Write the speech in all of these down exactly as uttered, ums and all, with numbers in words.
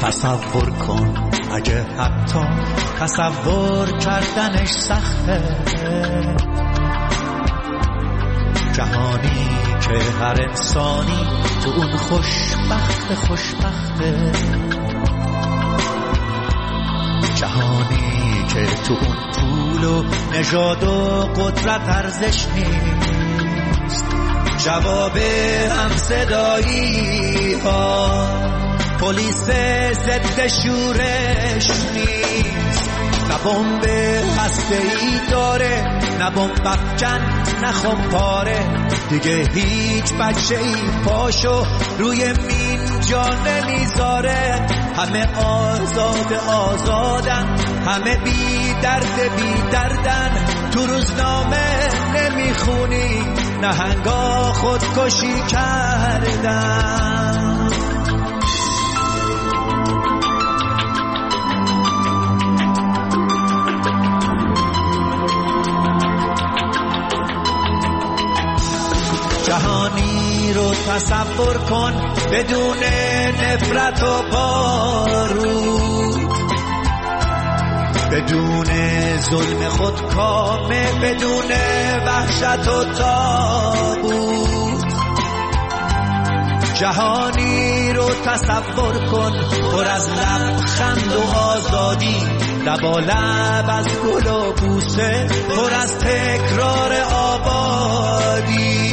تصور کن اگه حتی تصور کردنش سخته، جهانی که هر انسانی تو اون خوشبخت خوشبخته، جهانی که تو اون پول و نژاد و قدرت ارزش نیست، جواب همصدایی ها پلیس ضد شورش نیست، نه بمب هسته‌ای داره نه بمب افکن نه خمپاره، دیگه هیچ بچه‌ای پاشو روی مین جا نمیذاره، همه آزاد آزادن، همه بی درد بی دردن، تو روزنامه نمیخونی نهنگا خودکشی کردن. جهانی رو تصور کن بدون نفرت و بارود، بدون ظلم خودکامه، بدون وحشت و تابوت، جهانی رو تصور کن پر از لبخند و آزادی، لبالب از گل و بوسه، پر از تکرار آبادی.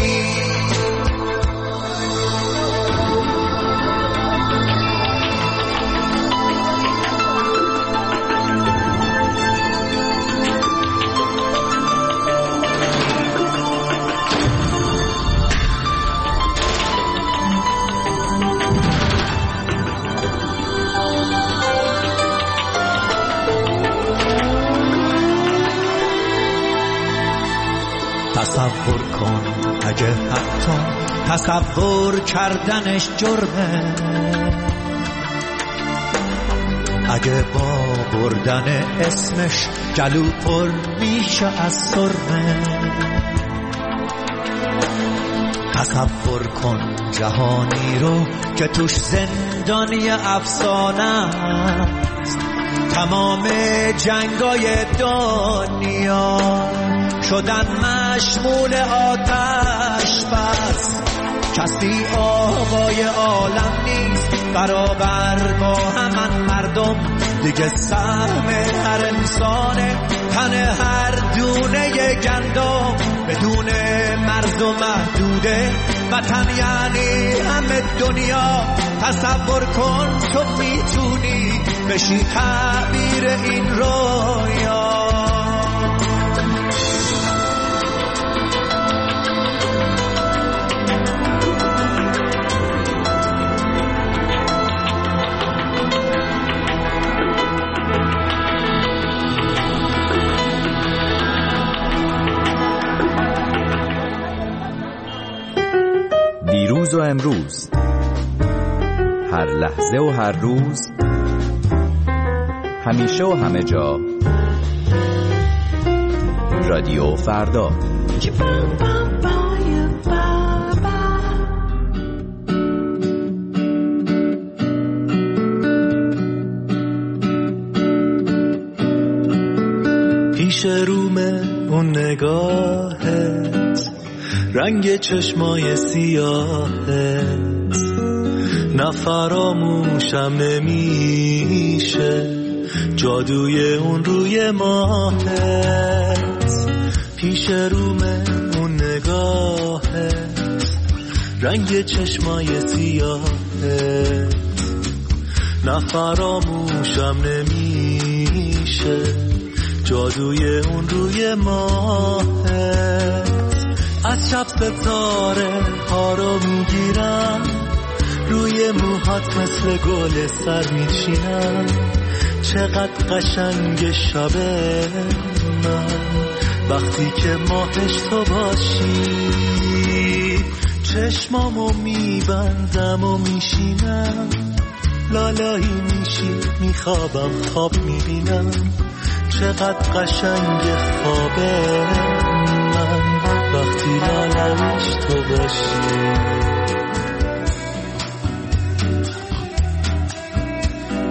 تصور کن اگه حتی تصور کردنش جرمه، اگه با بردن اسمش گلو پر میشه از سرمه، تصور کن جهانی رو که توش زندانی افسانه است، تمام جنگای دنیا شدن مشمول آتش بس، کسی آقای عالم نیست برابر با همان مردم، دیگه سهم هر انسانه تن هر دونه گندم، بدون مرز و محدوده وطن یعنی همه دنیا، تصور کن تو میتونی بشی تعبیر این رویا. دیروز و امروز، هر لحظه و هر روز، همیشه و همه جا، رادیو فردا. پیش رومه اون نگاهت، رنگ چشمای سیاهت، نفراموشم نمیشه جادوی اون روی ماهت. پیش رومه اون نگاهت، رنگ چشمای سیاهت، نفراموشم نمیشه جادوی اون روی ماهت. از شب ستاره ها رو میگیرم، روی موهات مثل گل سر میچینم، چقدر قشنگ شبه من وقتی که ماهش تو باشی. چشمامو میبندم و میشینم، لالایی میشی میخوابم خواب میبینم، چقدر قشنگ خوابه من وقتی لالایش تو باشی.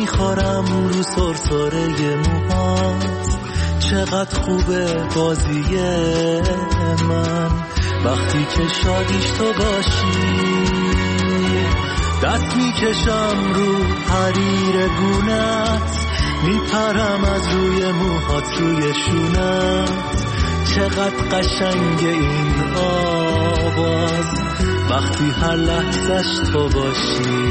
میخورم رو سرسره موهات، چقدر خوبه بازی من وقتی که شادیش تو باشی. دست میکشم رو حریر گونت، میپرم از روی موهات روی شونت، چقدر قشنگ این آواز وقتی هر لحظش تو باشی.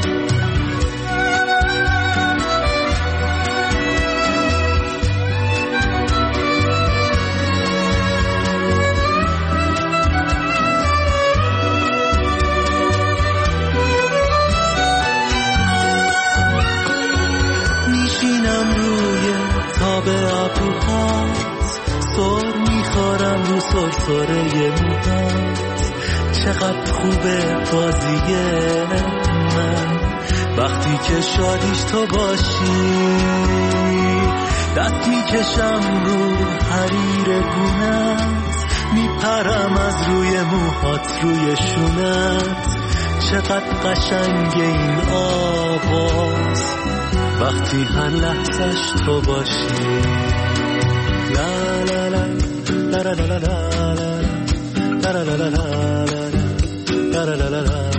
میشینم روی تاب ابروهات، سر میخورم رو سرسره موهات، چقدر خوبه بازی من وقتی که شادیش تو باشی. دست میکشم رو حریر گونت، میپرم از روی موهات روی شونت، چقدر قشنگ این آواز وقتی هر لحظش تو باشی. لا لا لا لا لا لا لا لا لا لا لا لا لا لا لا.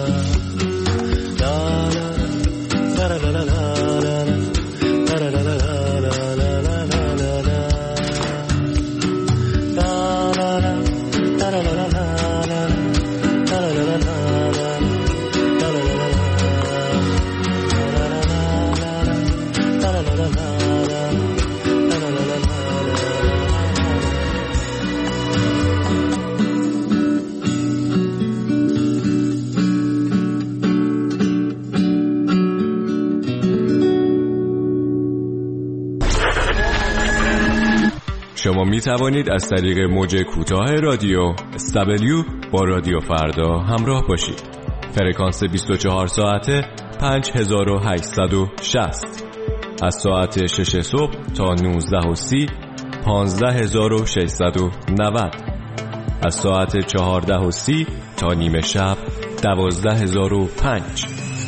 شما می توانید از طریق موج کوتاه رادیو اس دبلیو با رادیو فردا همراه باشید. فرکانس بیست و چهار ساعته پنج هزار و هشتصد و شصت، از ساعت شش صبح تا نوزده و سی پانزده هزار و ششصد و نود، از ساعت چهارده و سی تا نیمه شب دوازده هزار و پنج.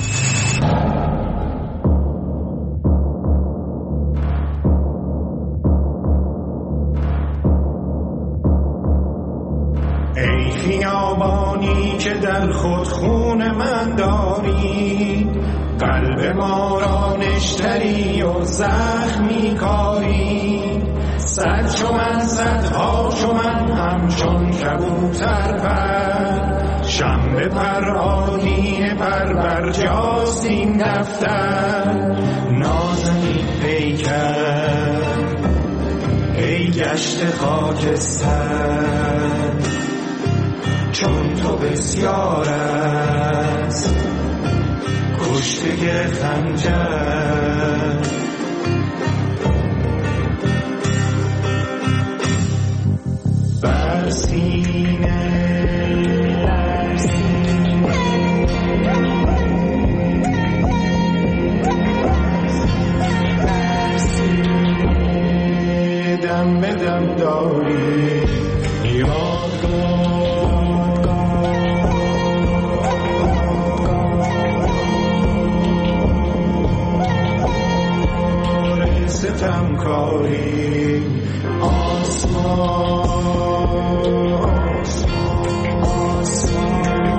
خیابانی که در خود خون من داری، قلب ما را نشتری و زخمی کاری، صد چو من صدها چو من همچون کبوتر پر، شنبه پر آدینه پر برجاست این دفتر. نازنین پیکر ای گشت خاکستر، چون تو بسیار است کشته خنجر. بر سینه دم به دم داری یاد ستم کاری. آسمان آسمان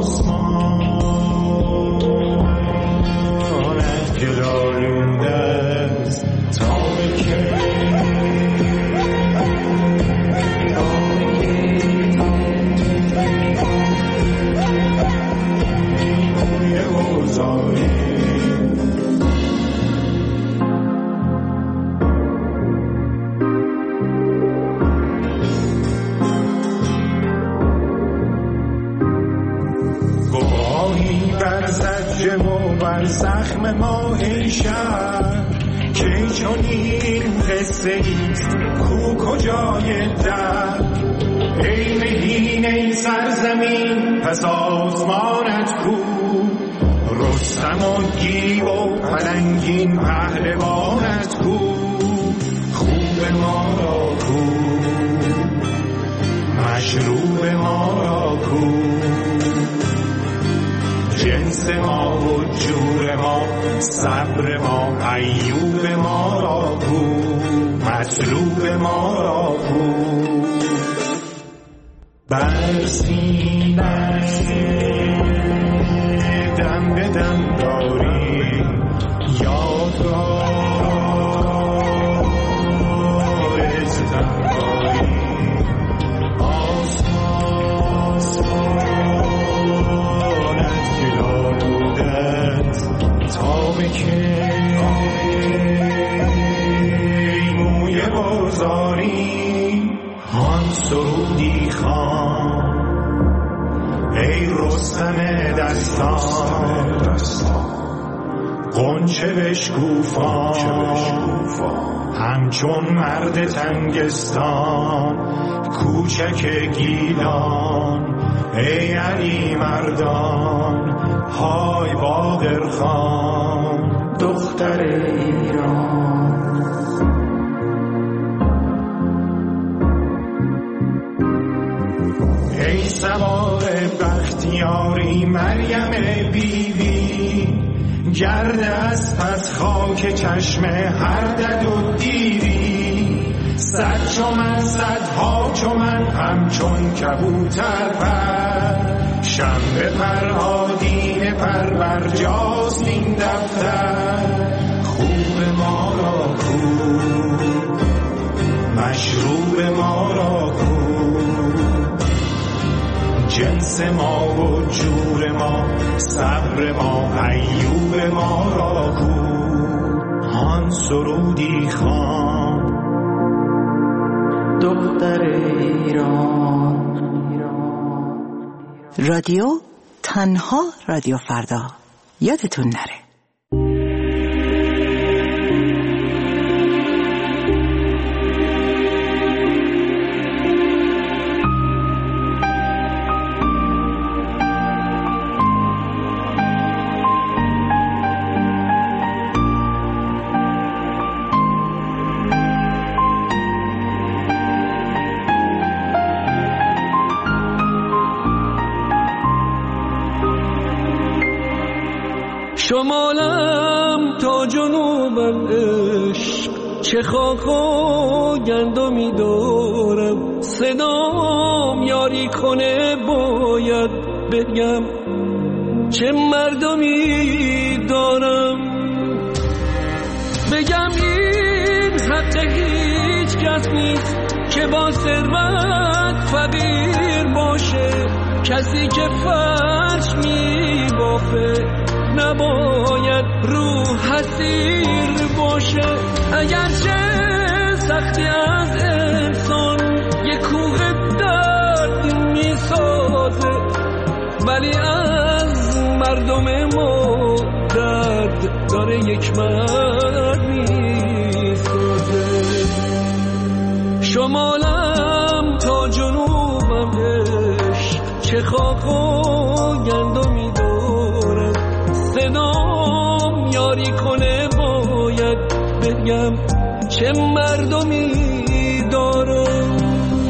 آسمان گلالونده است تا به که بر زخم ما ای شهر که چون این قصه ایست کو کجای در. ای مهین ای سرزمین پس آسمانت کو، رستم و گیو و پلنگین پهلوانت کو. خوب ما را کو مشروب ما را کو، جنس ما و جور ما صبر ما ایوب ما را کو، مطلوب ما را کو. بر سینه دم به دم داری یاد را موی بازاری هان سرودی خان ای رستم دستان غنچه بشکوفان همچون مرد تنگستان کوچک گیلان ای علی مردان های باقر خان دختر ایران. ای سوار بختیاری مریم بیبی گرد از پس خاک چشم هر دد و دیری صد چومن صدها چومن همچون کبوتر پر شنبه پر آدین پر برجاست این دفتر. خوب ما را کو مشروب ما را کو جنس ما و جور ما صبر ما ایوب ما را کو هان سرودی خان دختر ایران. رادیو تنها رادیو فردا یادتون نره. شمالم تا جنوبم عشق چه خاک و گندمی دارم صدام یاری کنه باید بگم چه مردمی دارم بگم این حق هیچ کس نیست که با ثروت فقیر باشه کسی که فرش می بافه نباید رو حسیر باشه اگرچه سختی از انسان یک کوه درد می سازه ولی از مردم ما درد داره یک مرد می سازه. شمالم تا جنوبم عشق چه خاک و گندمی دارم صدام یاری کنه باید بگم چه مردمی دارم.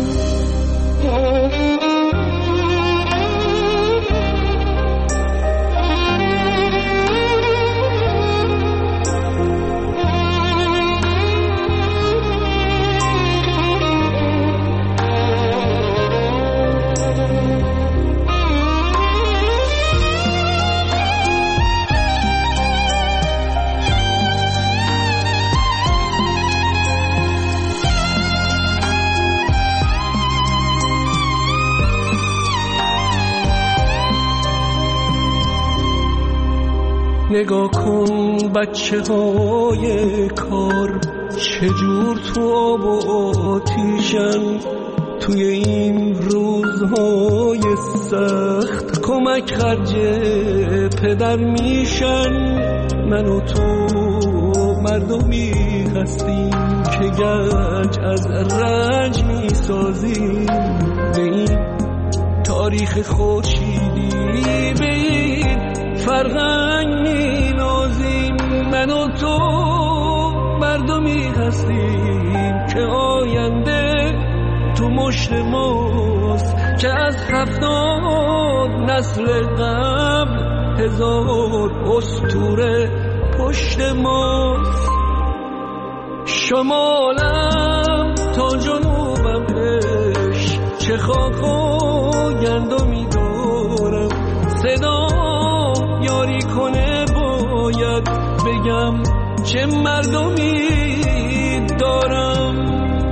نگاه کن بچه های کار چجور تو آب و آتیشن توی این روزهای سخت کمک خرج پدر میشن. من و تو مردمی هستیم که گنج از رنج میسازیم به این تاریخ خورشیدی به این فرهنگ می نازیم. من و تو مردمی هستیم که آینده تو مشت ماست که از هفتاد نسل قبل هزار اسطوره پشت ماست. شمالم تا جنوبم عشق، چه خاک و گندمی دارم. صدا یاری کنه باید بگم چه مردمی دارم.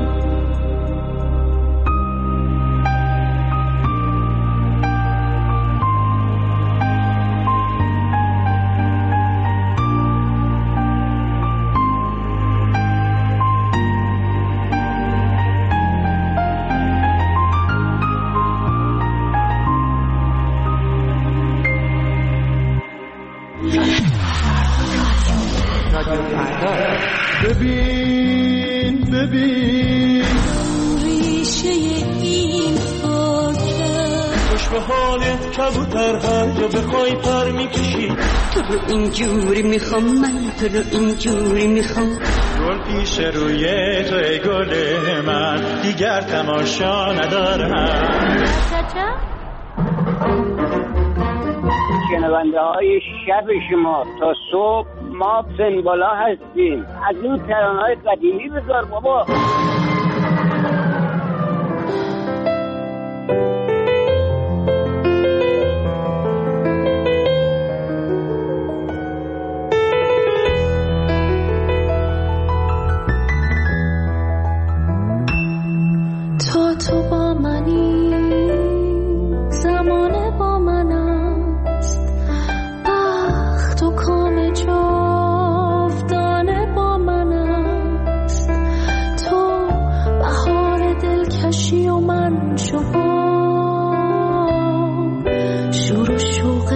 ببین ببین ریشه این خاکه، خوش به حالت کبوتر هر جا بخوای پر میکشی. تو رو اینجوری میخوام، من تو رو اینجوری میخوام. گل پیش روی تو ای گل من، دیگر تماشا ندارم. شنونده های شب شما تا صبح ما سنبالا هستیم. از این ترانه‌های قدیمی بذار بابا. تا تو با منی، زمانه با من است. بخت و کام جاودانه با من است. تو بهار دلکشی و من شباب. شور و شوق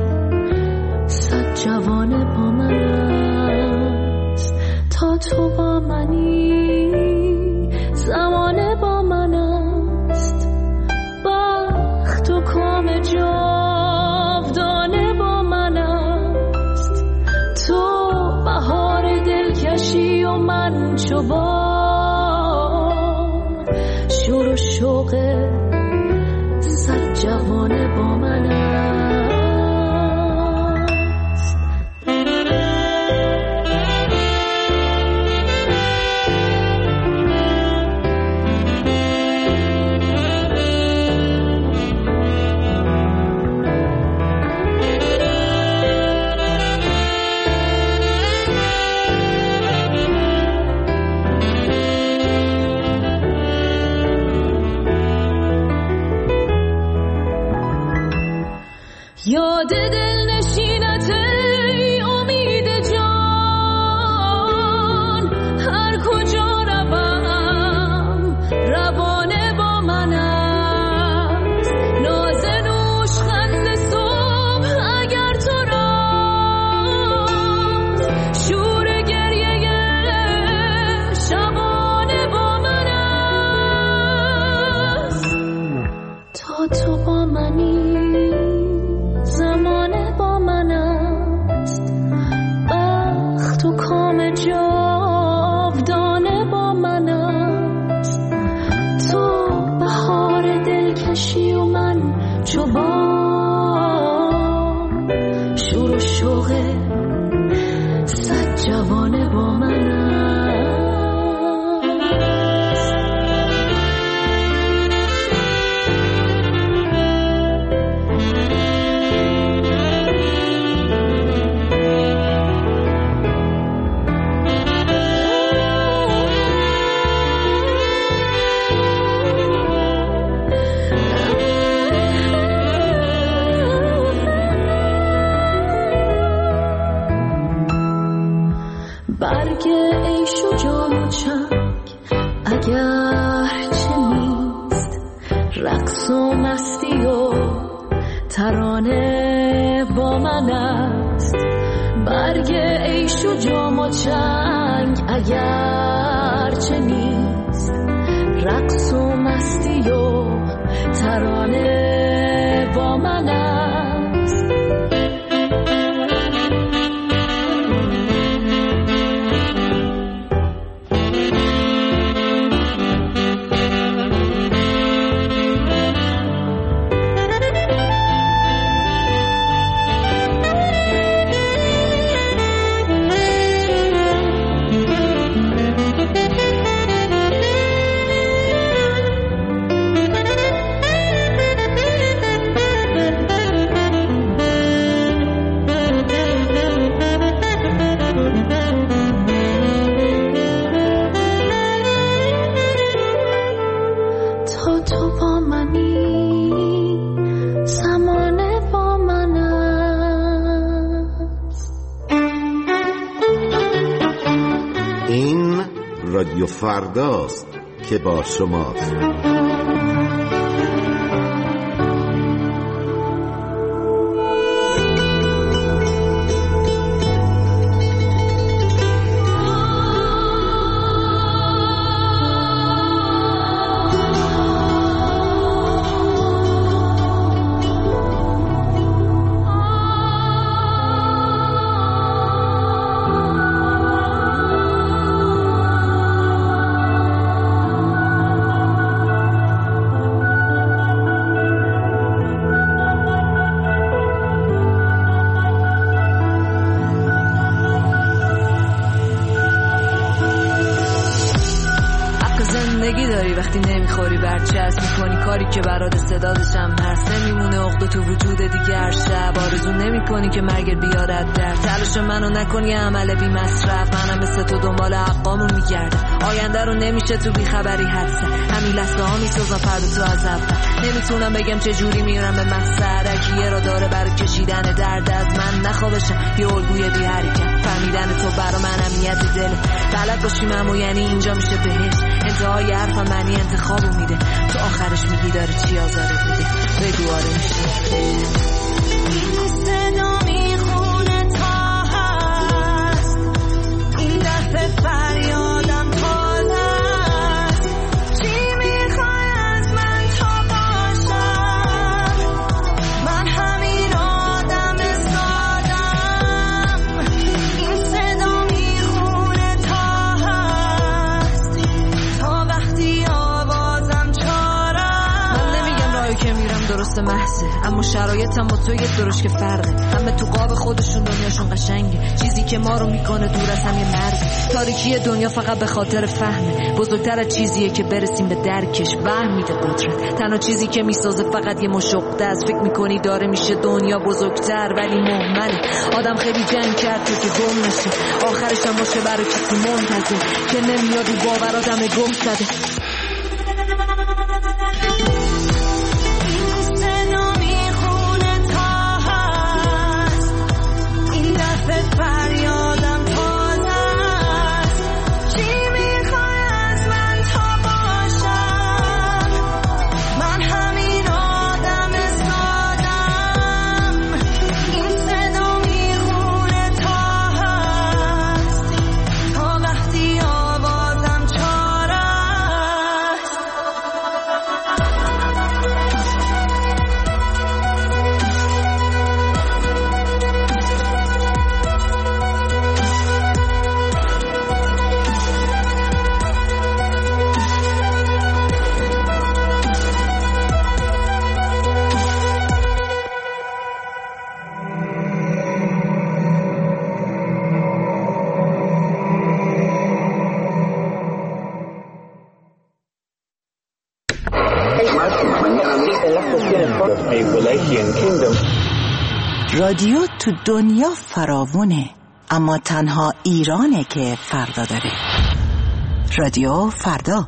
صد جوانه با من است. تا تو با منی، زمانه با من است. بخت و کام جاودانه با من است. تو بهار دلکشی و من چوبان. شور و شوق صد جوانه با من است. یاد دل نشینت ای امید جان، هر کجا روم روانه با من است. ناز نوش خنده صبح اگر تو راست. شور گریه شبانه با من است. تا تو با منی، زمانه با من است. بخت و کام جاودانه با من است. تو بهار دلکشی و من چوبان. شور و شوق صد جوانه با من است. برگ عیش و جام و چنگ اگر چه نیست. رقص و مستی و ترانه با من است. برگ عیش و جام و چنگ اگر چه نیست. رقص و مستی و ترانه با من است. فرداست که با شماست. وقتی نمیخوری برچسب میکنی کاری که برات استعدادشم هست، نمیمونه عقده تو وجود دیگر شب. آرزو نمیکنی که مرگ بیارد در تلاش منو نکنی عمل بی مصرف. منم مثل تو دنبال حقامون میگردم، آینده رو نمیشه تو بیخبری حدسه. همین لحظه ها میسازم فردا تو از اول. نمیتونم بگم چه جوری میرم به مقصد، کیه را داره برای کشیدن درد از من نخوابشم یه الگوی بی حرکت. فهمیدن تو برا من امنیت دله، بلد باشی ممو یعنی اینجا میشه بهشت. انتهای حرفم معنی انتخابو میده، تو آخرش میگی داره چی آزارت میده. بگو آره میشه. این صدا میخونه تا هست، این دفعه فریادم تازه است. چی میخوای از من تا باشم؟ من همین آدم سادم. این صدا میخونه تا هست، تا وقتی آوازم چاره. من نمیگم راهی که میرم درست محضه، اما شرایطم با تو یه درش که فرقه. همه تو قاب خودشون دنیاشون قشنگه، چیزی که ما رو میکنه دور از هم یه مرز. تاریکی دنیا فقط به خاطر فهمه، بزرگتر از چیزیه که برسیم به درکش. وهم میده قدرت، تنها چیزی که میسازه فقط یه مشقه است. فکر میکنی داره میشه دنیا بزرگتر ولی مهمله. آدم خیلی جنگ کرد تو که گم نشه، آخرش هم باشه برای کسی منتظر که نمیاد و باورادم گم زده. فریادم تازه است. چی میخوای از من تا باشم؟ من همین آدم سادم. این صدا میخونه تا هست، تا وقتی آوازم چاره است. رادیو تو دنیا فراوونه، اما تنها ایرانه که فردا داره. رادیو فردا.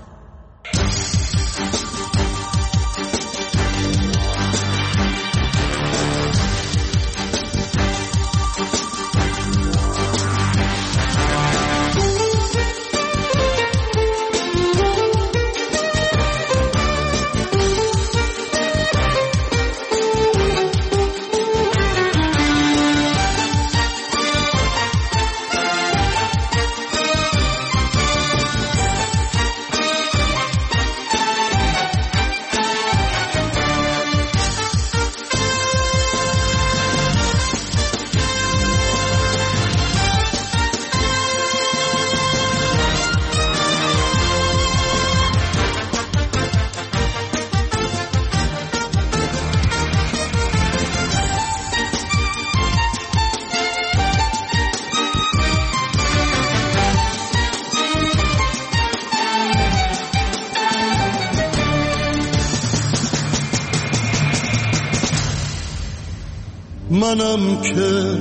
منم که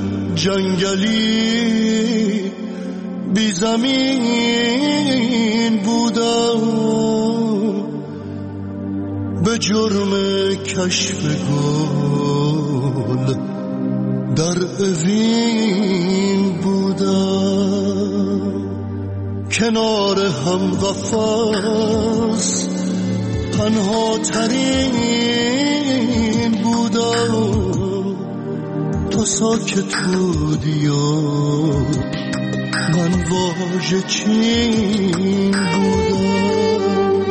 جنگلی بی زمین بودم، به جرم کشف گل در اوین بودم. کنار هم قفس تنها ترین بودم، تو ساکت بودی و من واژه چین بودم.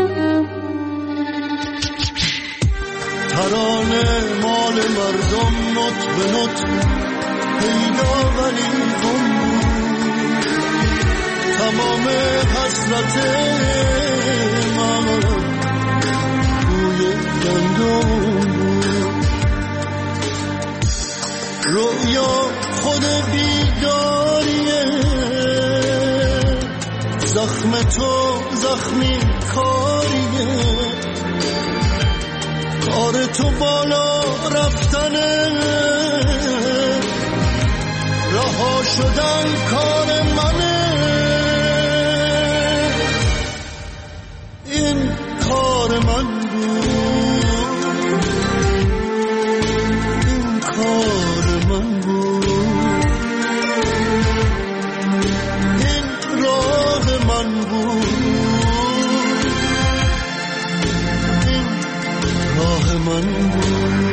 ترانه مال مردم نوت به نوت پیدا ولی گم بود، تمام حسرت من روی گندم بود. رویا خود بیداریه، زخم تو زخمی کاریه، کار تو بالا رفتنه، رها شدن کار منه. این کار من بود، این کار من بود، این راه من بود، این راه من بود.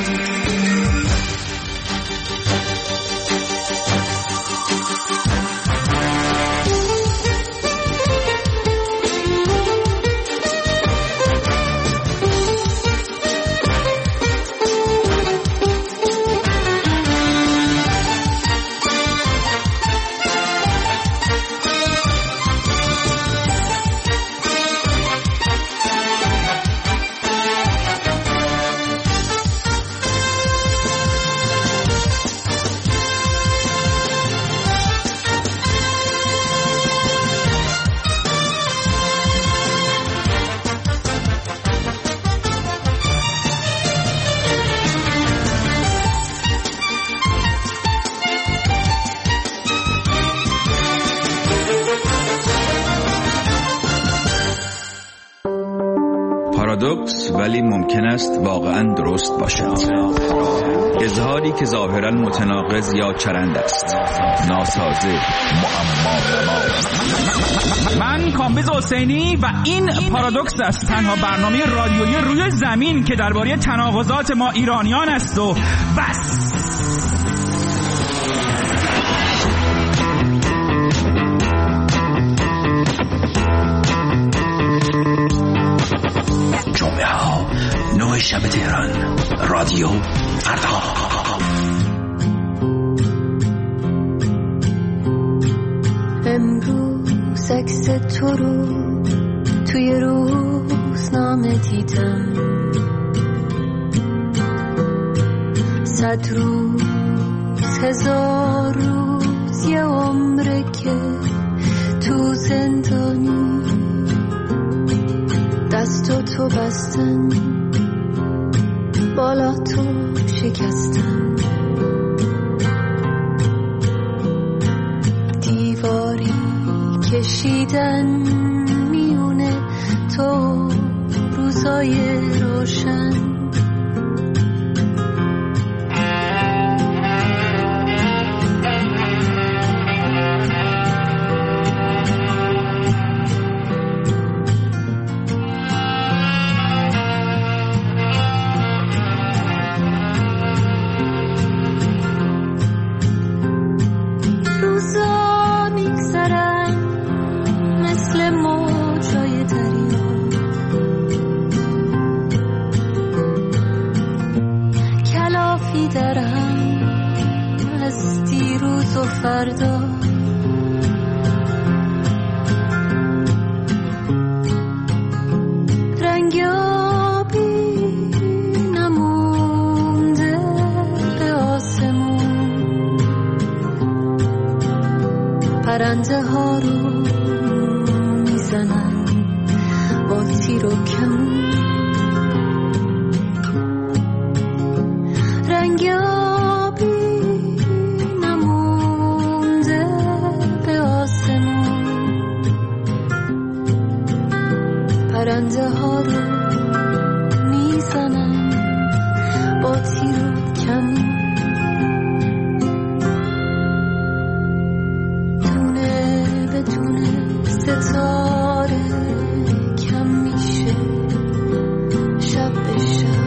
پارادوکس ولی ممکن است واقعا درست باشد. اظهاری که ظاهرا متناقض یا چرند است، ناسازه، معما نما. من کامبیز حسینی و این پارادوکس است، تنها برنامه رادیویی روی زمین که درباره تناقضات ما ایرانیان است و بس. جمعه ها نه شب تهران، رادیو فردا. امروز عکس تو رو توی روزنامه دیدم، صد روز هزار روز یه عمره که تو زندانی، دستو تو بستن بالا تو شکستن، دیواری کشیدن میونه تو روزای روشن. فردا رنگابی نمونده به آسمون، پرنده ها رو میزنن با تیر و کمون، رنگابی پرنده ها رو میزنن با تیر و کمون، دونه به دونه ستاره کم میشه شب به شب،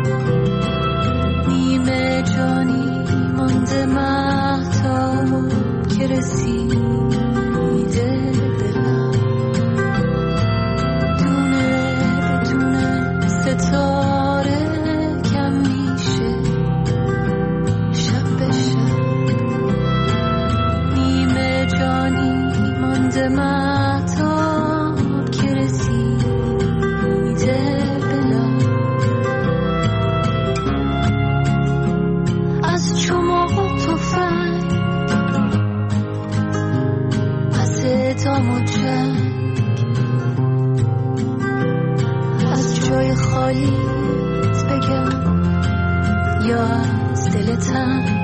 نیمه جانی مانده مهتاب که رسیده دلم، دونه بدونه ستاره کم میشه شب به شب، نیمه جانی مانده مهتاب که رسیده بلم، از چماق و تفنگ، از اعدام و جنگ، از جای خالیت بگم یا از دل تنگ،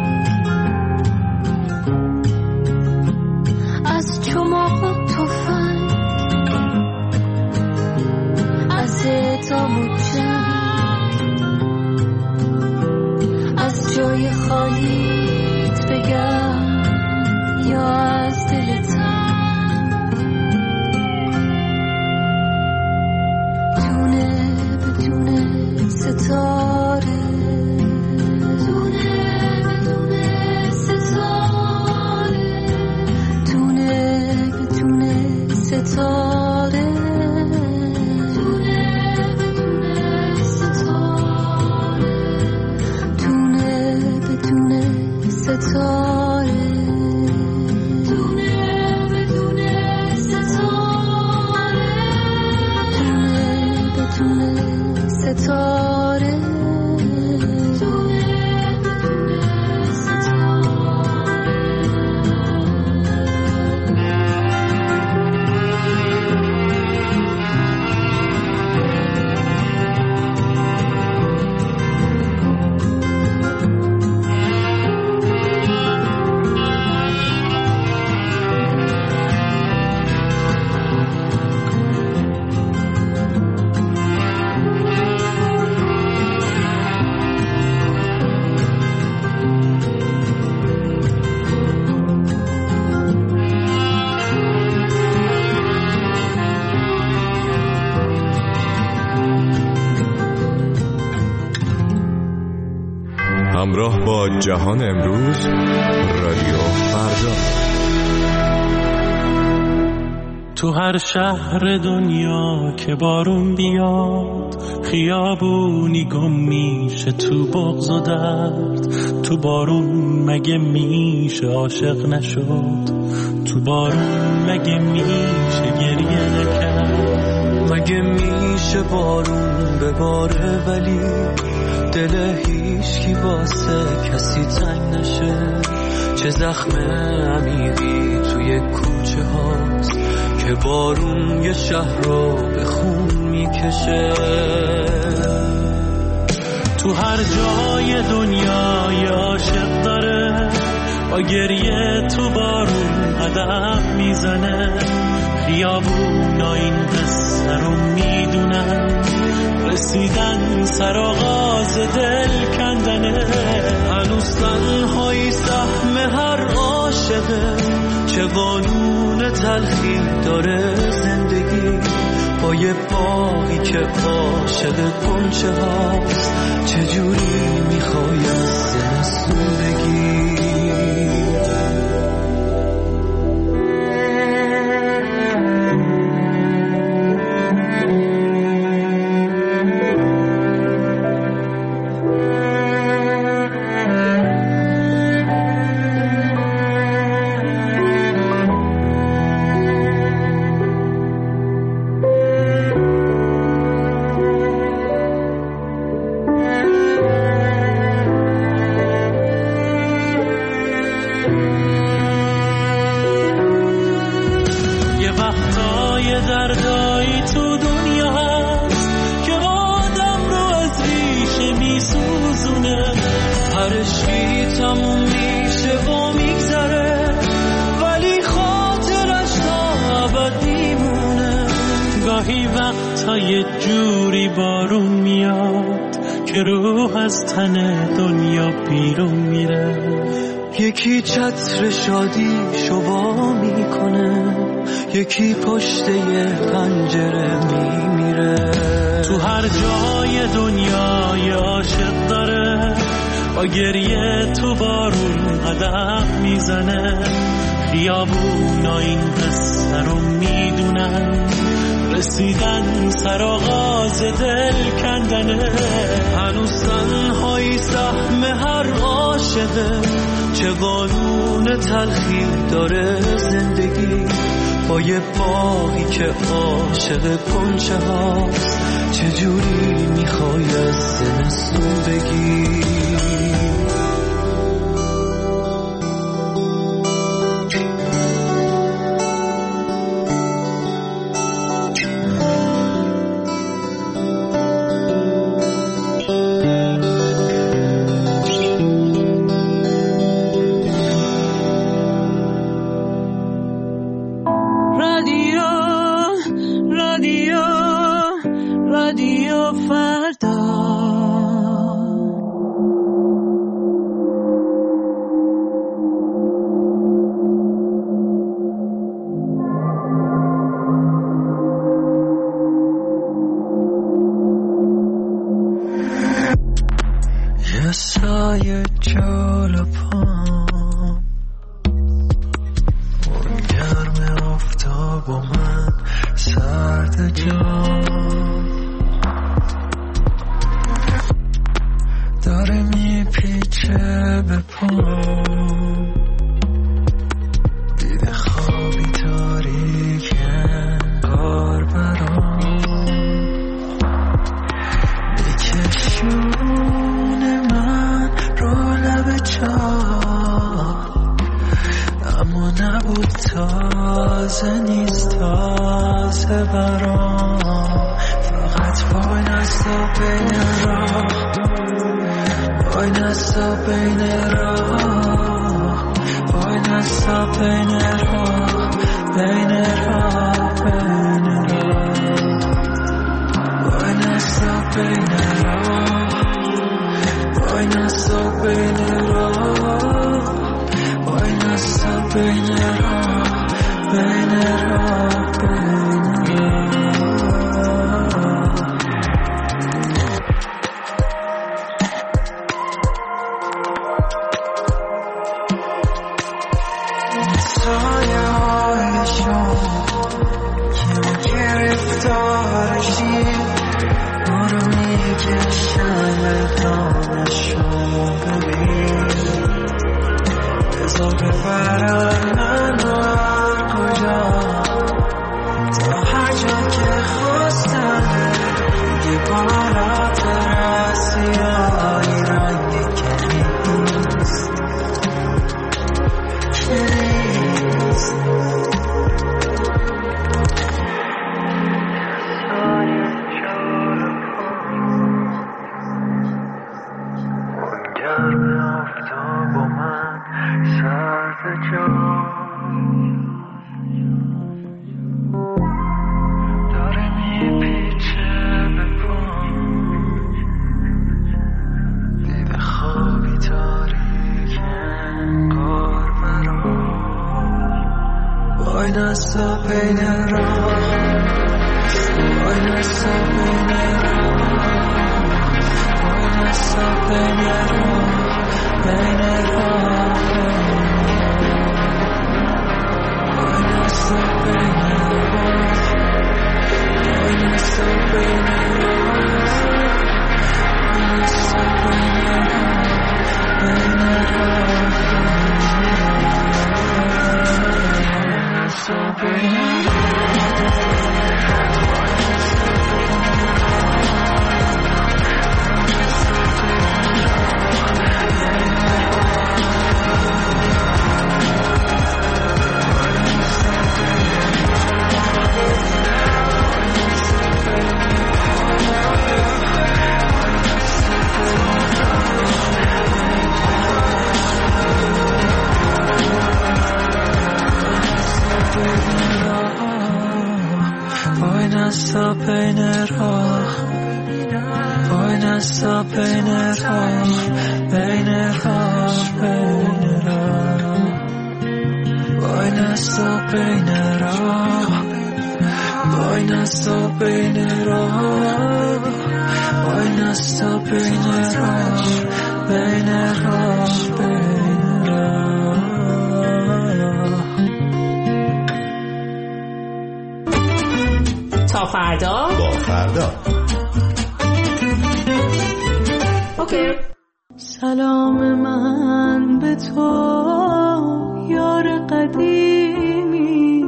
از چماق و تفنگ، از اعدام و جنگ، از جای خالیت بگم یا از دل تنگ، دونه بدونه ستاره، دونه بدونه ستاره، دونه بدونه ستاره، دونه بدونه ستاره، دونه بدونه ستاره، دونه بدونه ستاره، دونه بدونه ستاره، دونه بدونه همراه با جهان امروز، رادیو فردا. تو هر شهر دنیا که بارون بیاد، خیابونی گم میشه تو بغض و درد، تو بارون مگه میشه عاشق نشد، تو بارون مگه میشه گریه نکرد، مگه میشه بارون بباره ولی دل هیچکی واسه کسی تنگ نشه، چه زخم عمیقی توی کوچه هاست که بارون یه شهر رو به خون میکشه، تو هر جای دنیا یه عاشق داره، با گریه تو بارون قدم میزنه، خیابونا این قصه رو میدونن، رسیدن سر آغاز دل کندنه، هنوز تنهایی سهم هر عاشقه، چه قانون تلخی داره زندگی، با یه باقی که عاشق گنچه هاست، چجوری میخوای از زمستون بگی. گاهی وقتا یه جوری بارون میاد که روح از تن دنیا بیرون میره، یکی چتر شادی شوا میکنه، یکی پشت یه پنجره میمیره. تو هر جای دنیا یه عاشق داره، با گریه تو بارون قدم میزنه. خیابونا این قصه رو میدونن، رسیدن سر آغاز دل کندنه. هنوز تنهایی سهم هر عاشقه، چه قانون تلخی داره زندگی. با یه باقی که عاشق کنچه هاست، چجوری میخوای از زمستون بگی؟ بین راه بین راه بین راه وای نستا بین راه وای نستا بین راه وای نستا بین راه بین راه بین راه. تا فردا با فردا. اوکی. سلام من به تو یار قدیمی،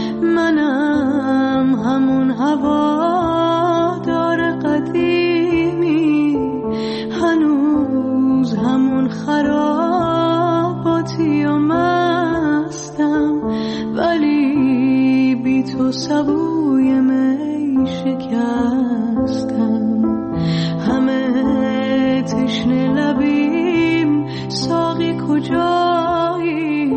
منم همون هوادار قدیمی، هنوز همون خراباتی و مستم، ولی بی تو سبوی می شکستم. همه تشنه لبیم ساقی کجایی،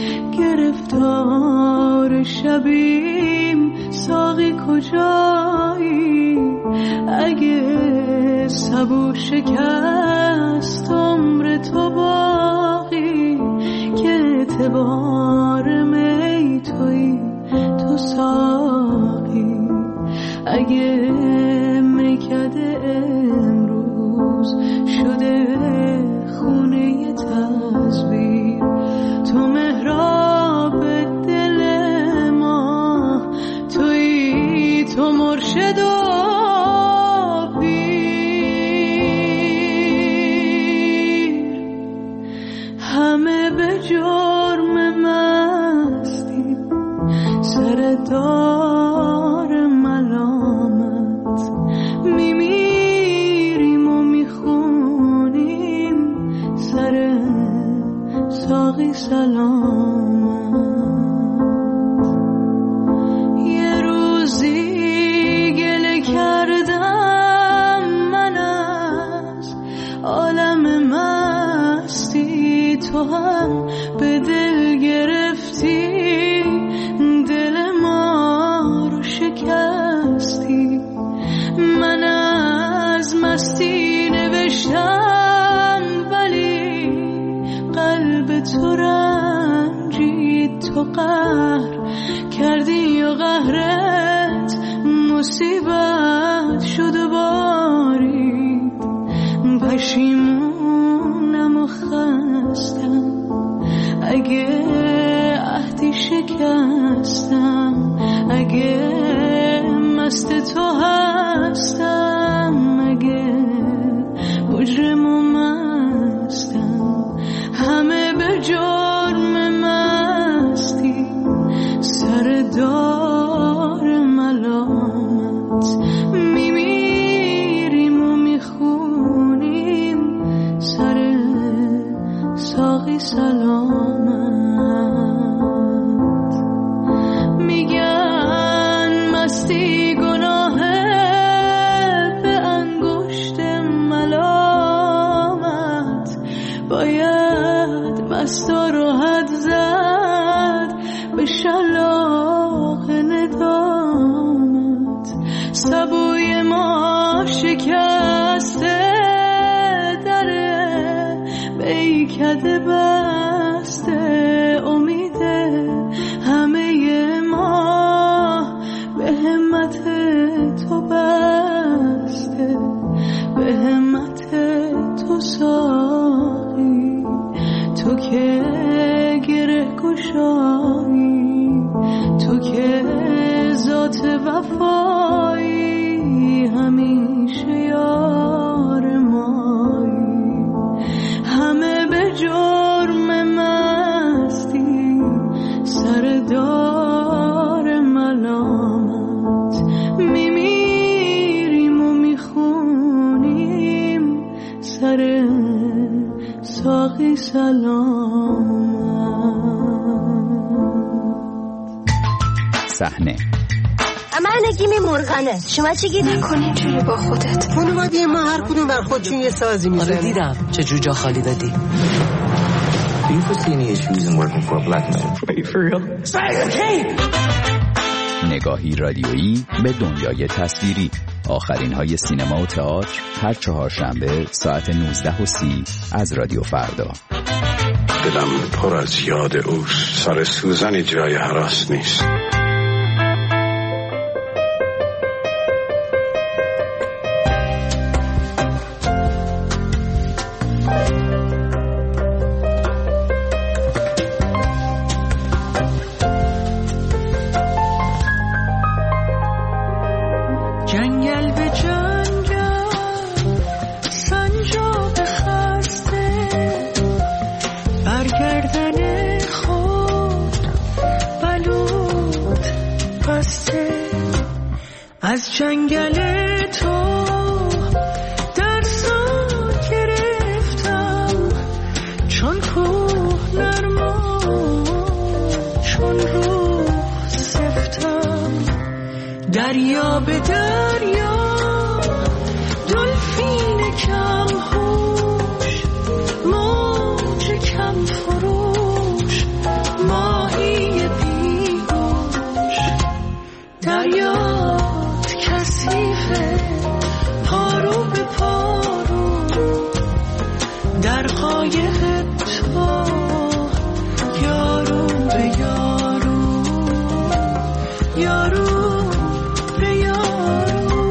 گرفتار شبیم ساقی کجایی، اگه سبو شکست عمر تو باقی، که اعتبار می توی تو ساقی، اگه میکده امروز شده خونه تصویر، تو محراب دل ما توی، تو مرشد و پیر، همه به جرم مستی سر دار ملامت، میمیریم و میخونیم سر ساقی سلامت. یه روزی گله کردم من از عالم مستی، تو هم به دل گرفتی دل ما رو شکستی. من از مستی نوشتم ولی قلب تو رنجید، تو قهر کردی و قهرت مصیبت شد و بارید. پشیمونم و خستم اگه عهدی شکستم، اگه مست تو هستم، اگه مجرم و مستم، همه به جرم مستی سر دار ملامت، میمیریم و میخونیم سر ساقی سلامت. میگن مستی گناهه به انگشت ملامت، باید مستا رو حد زد به شلاق ندامت. سبوی ما شکسته دره بیکده بسته، امیده همه ما به همت تو بسته، به همت تو ساقی، تو که گره گشایی، تو که ذات وفایی، همیشه یار مایی، همه به جرم مستی سر دار ملامت، میمیریم و میخونیم سر ساقی سلامت. صحنه من نگیمی مرغنه، شما چی گیری؟ نکن اینجوری با خودت. خانوادی ما هر کدوم بر خودشون یه سازی میزنیم. آره دیدم چه جو جا خالی دادی. Do you foresee any issues in working for a black man? Are you for real? Okay. نگاهی رادیویی به دنیای تصویری. آخرین های سینما و تئاتر هر چهارشنبه ساعت نوزده و سی از رادیو فردا. دلم پر از یاد اوست، سر سوزنی جای هراس نیست. از جنگل تو درسا گرفتم، چون کوه نرما چون روح سفتم. دریا به دریا دلفین کم هوش، موج کم فروش، ماهی بیگوش. دریا پارو به پارو در قایق تو، یارو به یارو، یارو به یارو.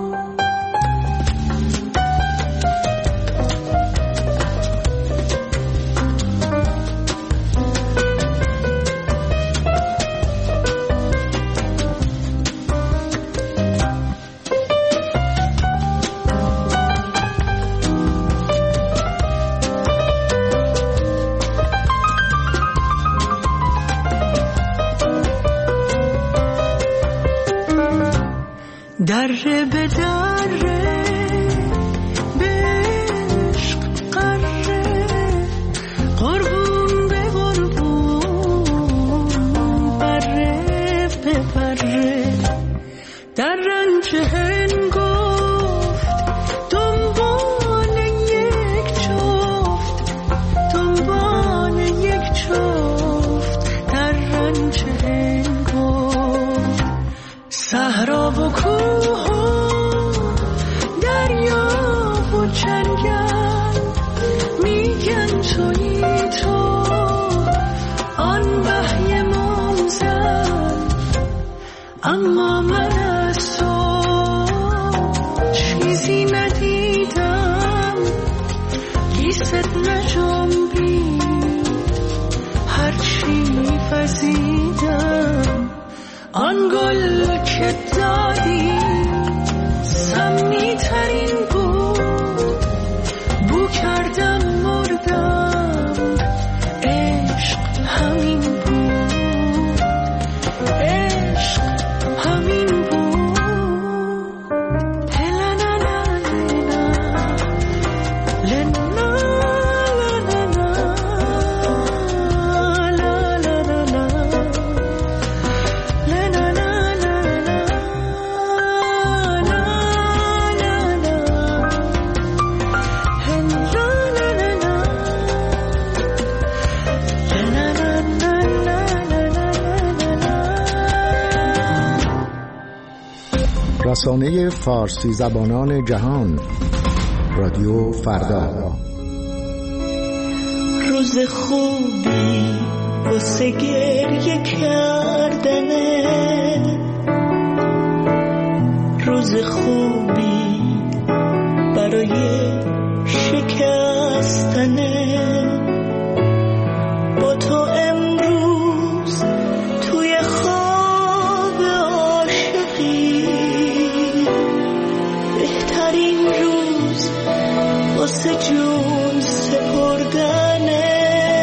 دره به دره به عشق قره، قربون به قربون، بره به بره. در رنج هنگفت دنبال یک جفت، دنبال یک جفت. در رنج هنگفت صحرا و کوه و دریا و جنگل، میگن تویی تو آن بحی منزل. اما من از تو چیزی ندیدم، لیست نجنبید هرچی وزیدم. آن گل که دادی سمی ترین بود، بو کردم مردم، عشق همین بود، عشق همین بود. هلنا لنا لنا رسانه فارسی زبانان جهان، رادیو فردا. روز خوبی واسه گریه کردنه، روز خوبی برای شکستنه. با تو امروز توی خواب عاشقی، بهترین روز واسه جون سپردنه.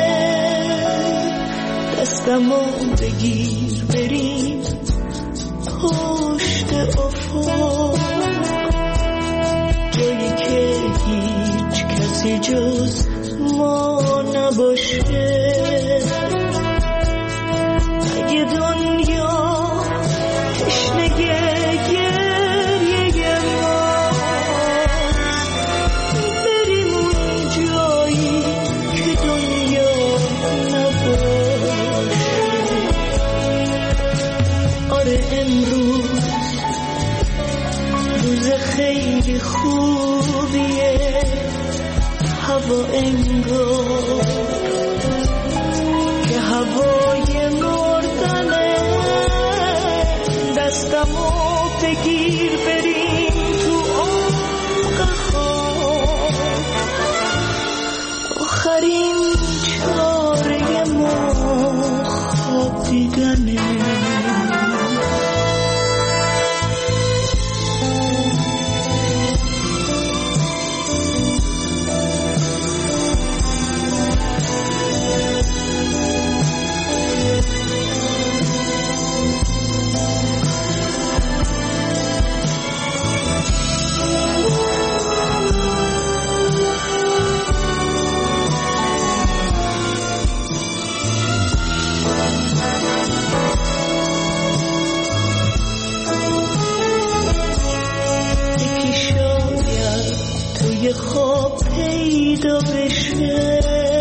دستمو بگیر بریم پشت افق، جایی که هیچ کسی جز ما نباشه. اگه دنیا تشنه گریه ماست، بریم اون جایی که دنیا نباشه. آره امروز روز خیلی خوبیه، هوا انگار هوای مردنه، دستمو بگیر بریم تو عمق خواب. آخرین چاره ما خواب دیدنه. خواب پیدا بشه،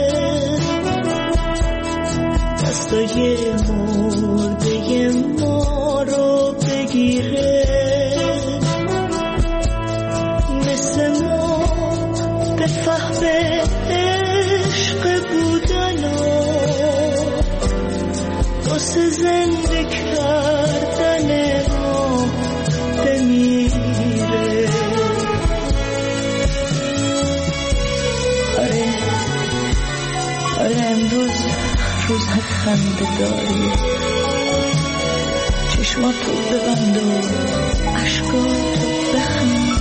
دستای مرده ما رو بگیره، مثل ما به فهم عشق بودن و واسه زنده کردن ما بمیره. آره امروز روز خنده داری، چشماتو ببند و عشقاتو بخند،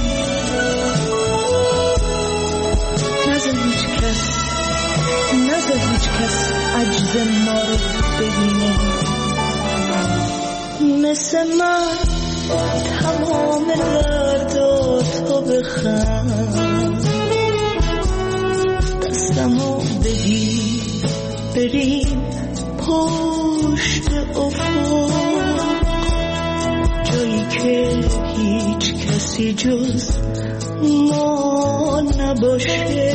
نذار هیچ کس نذار هیچ کس عجز ما رو ببینه. مثل من تمام درداتو بخند، دستمو بگیر بریم پشت افق، جایی که هیچ کسی جز ما نباشه.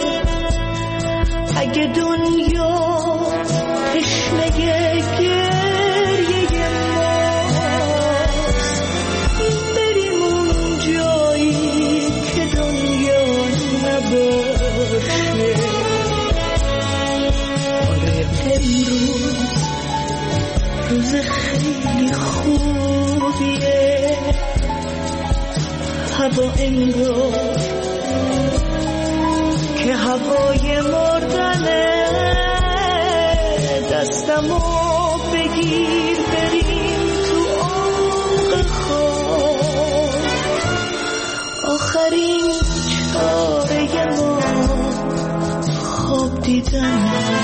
اگه دنیا تشنه گریه ماست، بریم اون جایی که دنیا نباشه. امروز روز خیلی خوبیه، هوا انگار که هوای مردنه، دستمو بگیر بریم تو عمق خواب. آخرین چاره ما خواب دیدنه،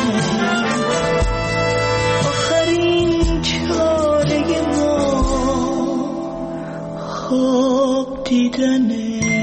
آخرین چاره ما خواب دیدنه.